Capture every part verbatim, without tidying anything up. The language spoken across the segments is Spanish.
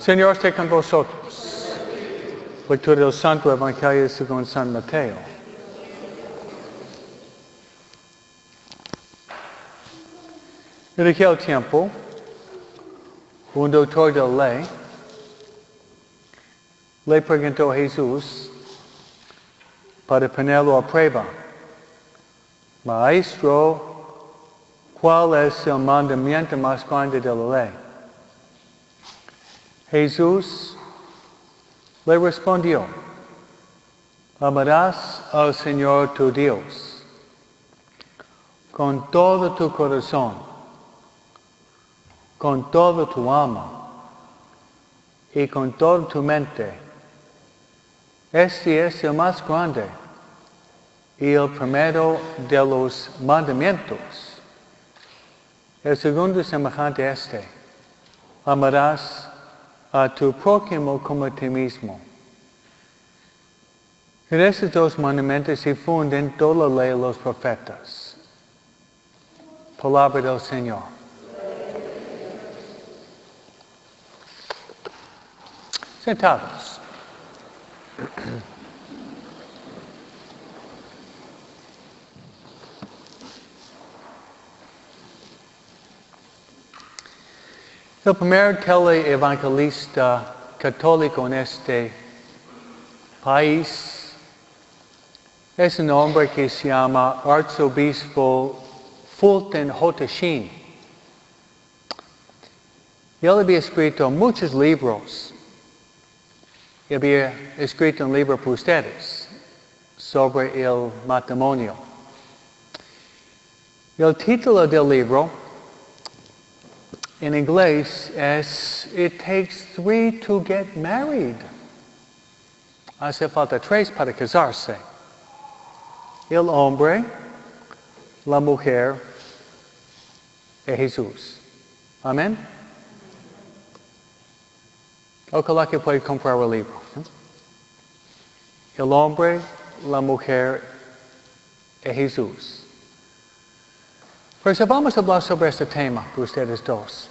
Señor esté con vosotros. Lectura del Santo Evangelio según San Mateo. En aquel tiempo, un doctor de la ley le preguntó a Jesús para ponerlo a prueba: Maestro, ¿cuál es el mandamiento más grande de la ley? Jesús le respondió: amarás al Señor tu Dios con todo tu corazón, con toda tu alma y con toda tu mente. Este es el más grande y el primero de los mandamientos. El segundo es semejante a este: amarás a tu prójimo como a ti mismo. En estos dos mandamientos se funden toda la ley de los profetas. Palabra del Señor. Sentados. El primer teleevangelista católico en este país es un hombre que se llama Arzobispo Fulton J. Sheen. Y él había escrito muchos libros. Y había escrito un libro para ustedes sobre el matrimonio. El título del libro en inglés es It Takes Three to Get Married. Hace falta tres para casarse. El hombre, la mujer y Jesús. Amén. Ojalá que pueda comprar el libro. ¿No? El hombre, la mujer y Jesús. Por eso vamos a hablar sobre este tema para ustedes dos.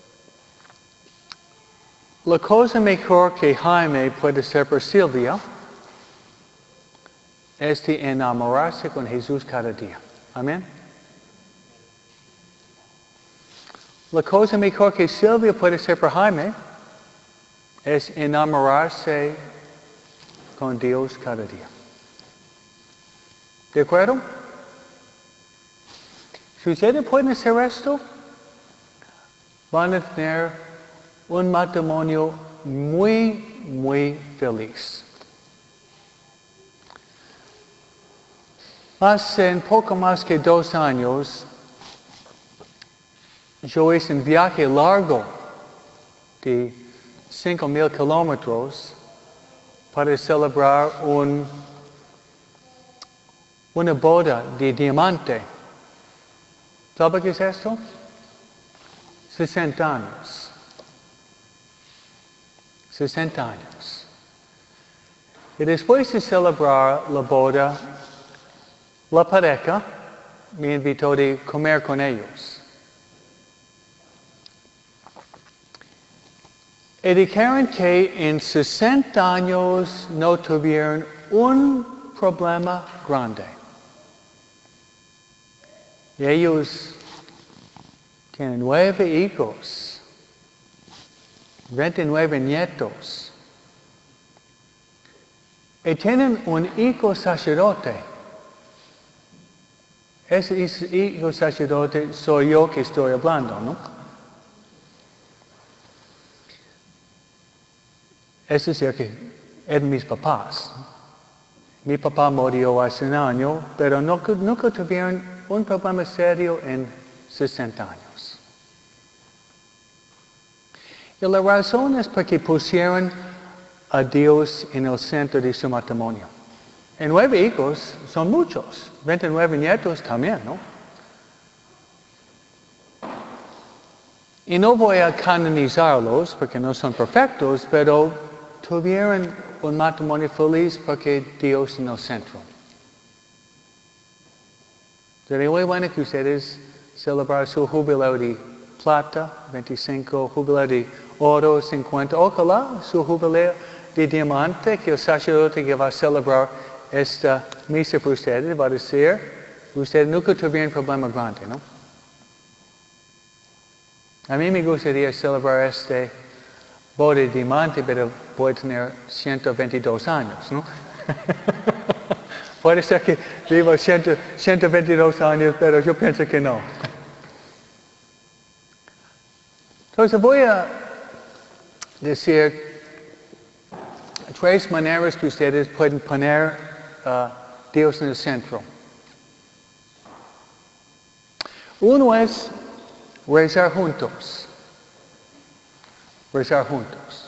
La cosa mejor que Jaime puede hacer por Silvia es de enamorarse con Jesús cada día. Amén. La cosa mejor que Silvia puede hacer por Jaime es enamorarse con Dios cada día. ¿De acuerdo? Si ustedes pueden hacer esto, van a tener un matrimonio muy, muy feliz. Hace poco más que dos años, yo hice un viaje largo de cinco mil kilómetros para celebrar un, una boda de diamante. ¿Sabe qué es esto? sesenta años. sesenta años. Y después de celebrar la boda, la pareja me invitó a comer con ellos. Y dijeron que en sesenta años no tuvieron un problema grande. Y ellos tienen nueve hijos, veintinueve nietos. Y tienen un hijo sacerdote. Ese hijo sacerdote soy yo que estoy hablando, ¿no? Es decir, que eran mis papás. Mi papá murió hace un año, pero nunca, nunca tuvieron un problema serio en sesenta años. Y la razón es porque pusieron a Dios en el centro de su matrimonio. Y nueve hijos son muchos, veintinueve nietos también, ¿no? Y no voy a canonizarlos porque no son perfectos, pero tuvieron un matrimonio feliz porque Dios en el centro. Sería muy bueno que ustedes celebrar su jubileo de plata, veinticinco, jubileo de oro, cincuenta. Ojalá su jubileo de diamante, que el sacerdote que va a celebrar esta misa por ustedes va a decir, ustedes nunca tuvieron problema grande, ¿no? A mí me gustaría celebrar este boda de diamante, pero voy a tener ciento veintidós años, ¿no? Puede ser que vivo ciento veintidós años, pero yo pienso que no. Entonces voy a decir tres maneras que ustedes pueden poner a Dios en el centro. Uno es rezar juntos. Rezar juntos.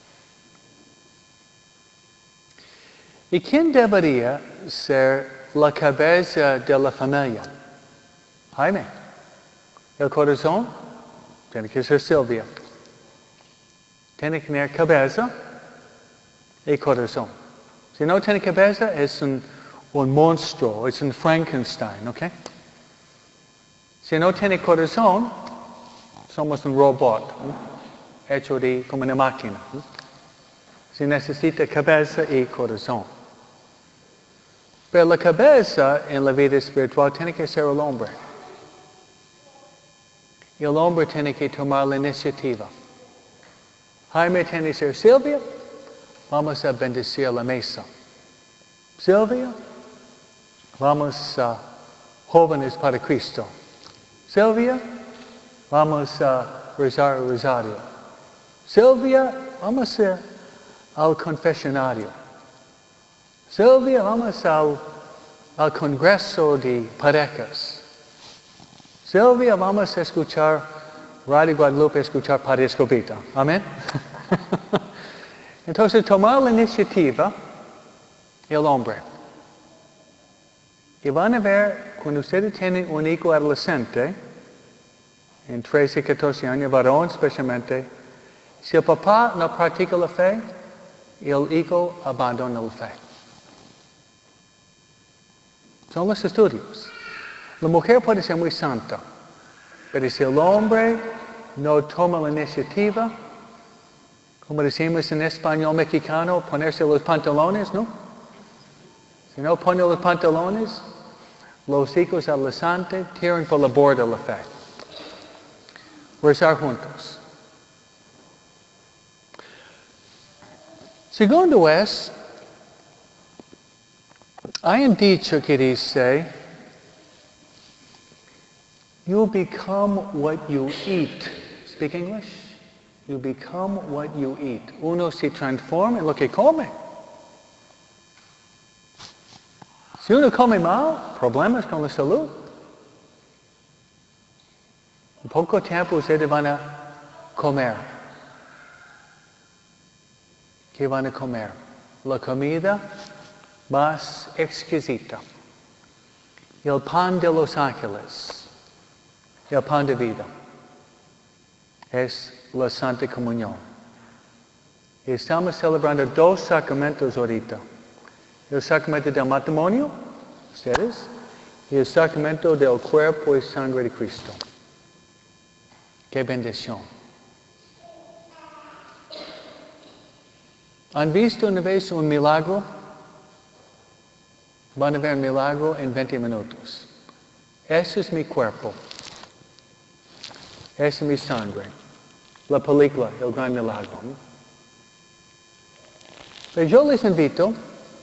¿Y quién debería ser la cabeza de la familia? Jaime. El corazón tiene que ser Silvia. Tiene que tener cabeza y corazón. Si no tiene cabeza, es un, un monstruo, es un Frankenstein, ¿ok? Si no tiene corazón, somos un robot, ¿no? Hecho de como una máquina, ¿no? Se necesita cabeza y corazón. Pero la cabeza en la vida espiritual tiene que ser el hombre. Y el hombre tiene que tomar la iniciativa. Jaime tiene que ser Silvia, vamos a bendecir la mesa. Silvia, vamos a jóvenes para Cristo. Silvia, vamos a rezar el rosario. Silvia, vamos a, al confesionario. Silvia, vamos al, al congreso de parejas. Silvia, vamos a escuchar Radio Guadalupe, escuchar Padre Escobita. Amén. Entonces, tomar la iniciativa el hombre. Y van a ver, cuando ustedes tienen un hijo adolescente, en trece y catorce años, varón especialmente, si el papá no practica la fe, el hijo abandona la fe. Son los estudios. La mujer puede ser muy santa, pero si el hombre no toma la iniciativa, como decimos en español mexicano, ponerse los pantalones, ¿no? Si no pone los pantalones, los hijos adolescentes tiran por la borda la fe. Rezar juntos. Segundo es, hay un dicho que dice, you become what you eat. Speak English? You become what you eat. Uno se transforma en lo que come. Si uno come mal, problemas con la salud. En poco tiempo ustedes van a comer. ¿Qué van a comer? La comida más exquisita. El pan de los ángeles. El pan de vida. Es la Santa Comunión. Estamos celebrando dos sacramentos ahorita. El sacramento del matrimonio, ustedes, y el sacramento del cuerpo y sangre de Cristo. ¡Qué bendición! ¿Han visto una vez un milagro? Van a ver un milagro en veinte minutos. Ese es mi cuerpo. Esa es mi sangre. La película, el gran milagro. Pero yo les invito,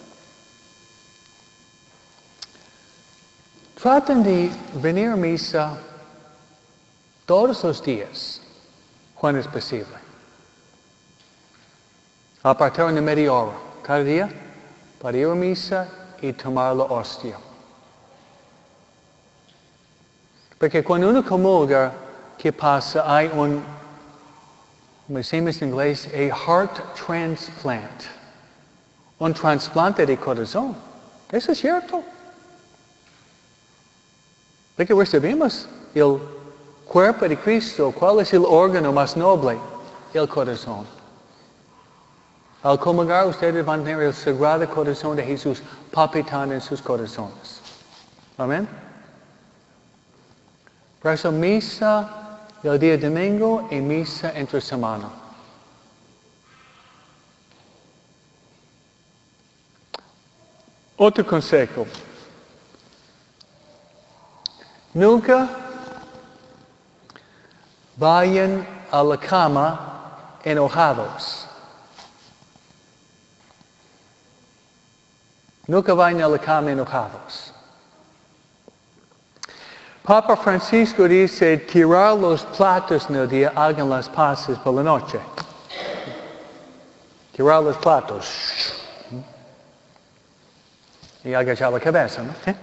traten de venir a misa todos los días, cuando es posible. Apartar una media hora cada día para ir a misa y tomar la hostia. Porque cuando uno comulga, ¿qué pasa? Hay un, como decimos en inglés, a heart transplant. Un trasplante de corazón. Eso es cierto. Porque recibimos el cuerpo de Cristo. ¿Cuál es el órgano más noble? El corazón. Al comulgar, ustedes van a tener el sagrado corazón de Jesús palpitando en sus corazones. Amén. Por eso, misa el día domingo y misa entre semana. Otro consejo. Nunca vayan a la cama enojados. Nunca vayan a la cama enojados. Papa Francisco dice, tirar los platos en el día, hagan las paces por la noche. Tirar los platos. Y agachar la cabeza, ¿no? ¿Sí?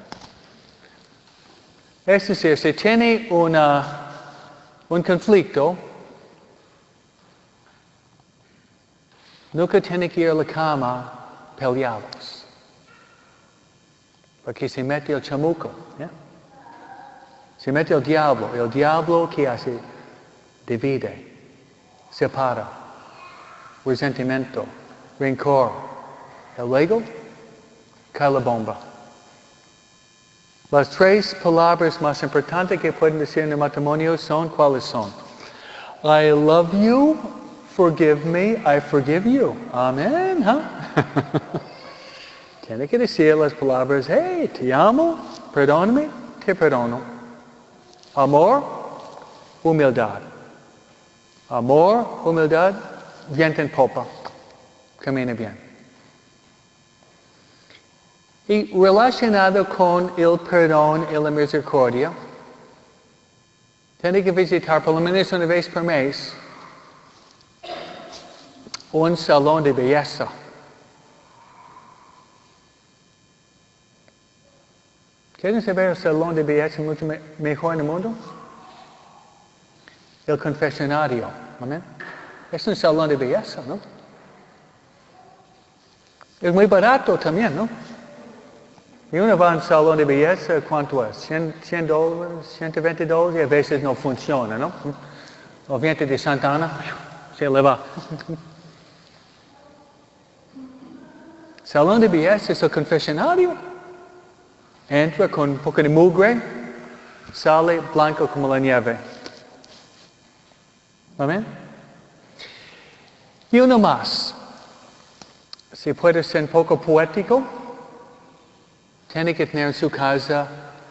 Es decir, si tiene una, un conflicto, nunca tiene que ir a la cama peleados. Porque se mete el chamuco, ¿eh? Se mete el diablo. El diablo, ¿qué hace? Divide, separa, resentimiento, rencor. Y luego, cae la bomba. Las tres palabras más importantes que pueden decir en el matrimonio son, ¿cuáles son? I love you, forgive me, I forgive you. Amén, ¿huh? Tiene que decir las palabras, hey, te amo, perdóname, te perdono. Amor, humildad. Amor, humildad, viento en popa. Camina bien. Y relacionado con el perdón y la misericordia, tiene que visitar por lo menos una vez por mes un salón de belleza. ¿Quieren saber el salón de belleza mucho me mejor en el mundo? El confesionario. ¿Amén? Es un salón de belleza, ¿no? Es muy barato también, ¿no? Y uno va a un salón de belleza, ¿cuánto es? cien dólares, ciento veinte dólares, y a veces no funciona, ¿no? O viento de Santa Ana, se le va. Salón de belleza es el confesionario. Entra con un poco de mugre, sale blanco como la nieve. ¿Amén? Y uno más. Si puede ser un poco poético, tiene que tener en su casa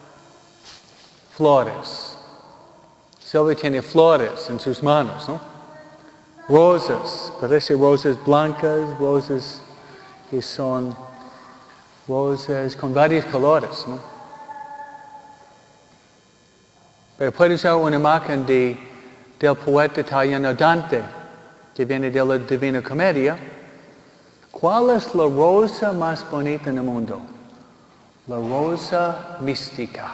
flores. Silvia tiene flores en sus manos, ¿no? Rosas, parece rosas blancas, rosas que son rosas con varios colores, ¿no? Pero puede usar una imagen de, del poeta italiano Dante, que viene de la Divina Comedia. ¿Cuál es la rosa más bonita en el mundo? La rosa mística.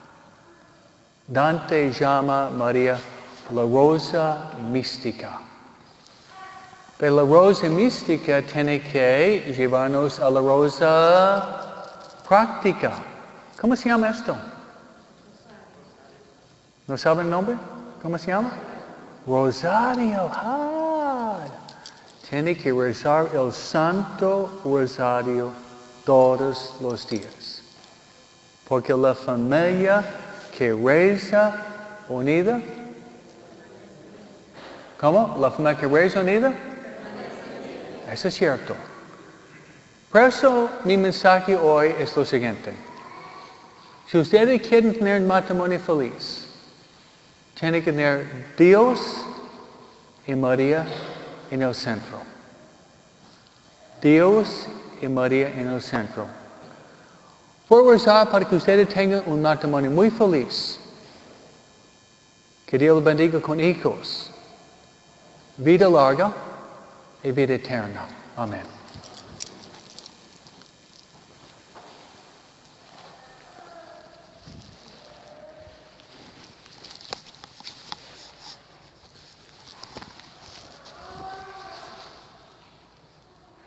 Dante llama a María la rosa mística. Pero la rosa mística tiene que llevarnos a la rosa práctica. ¿Cómo se llama esto? ¿No saben el nombre? ¿Cómo se llama? Rosario. Ah, tiene que rezar el Santo Rosario todos los días. Porque la familia que reza unida, ¿cómo? La familia que reza unida, eso es cierto. Por eso mi mensaje hoy es lo siguiente. Si ustedes quieren tener un matrimonio feliz, tienen que tener Dios y María en el centro. Dios y María en el centro. Por rezar para que ustedes tengan un matrimonio muy feliz. Que Dios los bendiga con hijos, vida larga y vida eterna. Amén.